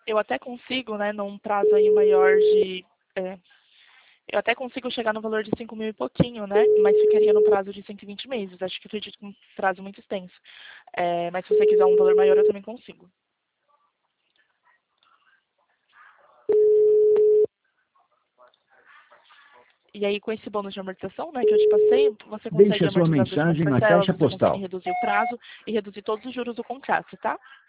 Eu até consigo, né, num prazo aí maior de... é, eu até consigo chegar no valor de 5 mil e pouquinho, né? Mas ficaria no prazo de 120 meses. Acho que acredito que um prazo muito extenso. Mas se você quiser um valor maior, eu também consigo. E aí, com esse bônus de amortização, né, que eu te passei, você Deixe consegue a sua amortizar as últimas mensagem na parcelas, caixa você consegue postal. reduzir o prazo e reduzir todos os juros do contrato, tá?